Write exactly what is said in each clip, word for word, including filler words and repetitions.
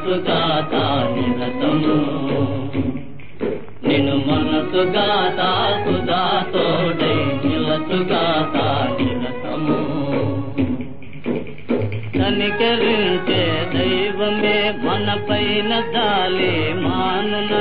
మనసుగా నిరతము నిన్ను మనసుగా సుధా తోడై నిలసుగా నిరతము కనికరించే దైవమే మన పైన జాలి మానునా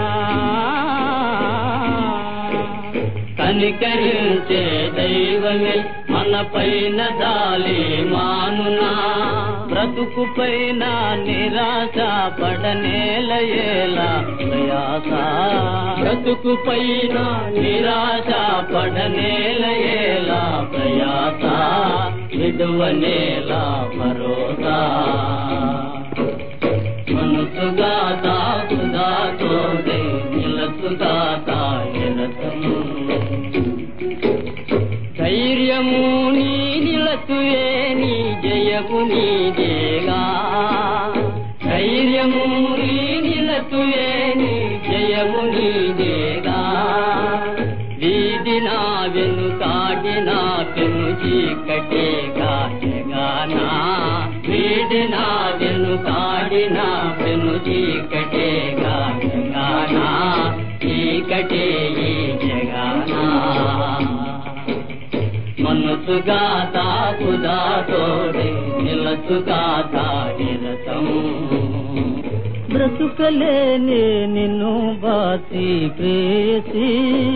కనికరించే దైవమే మన పైన జాలి మానునా బ్రతుకు పైన నిరాశ పడనేలయేలా ప్రయాస బ్రతుకు పైన నిరాశ పడనేలయేలా ప్రయాస విడువనేలా భరోసా మనసుగా సుధా తోడై నిలసుగా నిరతము ధైర్యము నీ నిలసుయే నీ జయము నీదేగా ధైర్యము నీ నిలసుయే నీ జయము నీదేగా వీడినా వెనుకాడినా పెను చీకటేగా జగానా వీడినా వెనుకాడినా పెను చీకటేగా జగానా చీకటే ఈ జగానా మనసుగా సుధా తోడై నిలసుగా నిరతము బ్రతుకలేనే నిన్ను బాసి ప్రేసి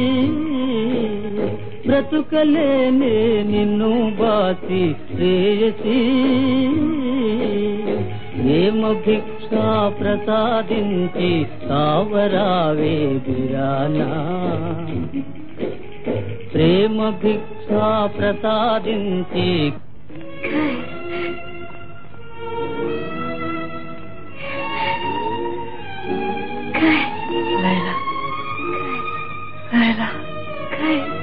బ్రతుకలేనే నిన్ను బాసి ప్రేసి ప్రేమ భిక్షా ప్రసాదించి కావరావే బిరానా ప్రేమ భిక్షా ప్రసాదించి Layla, Layla, Layla.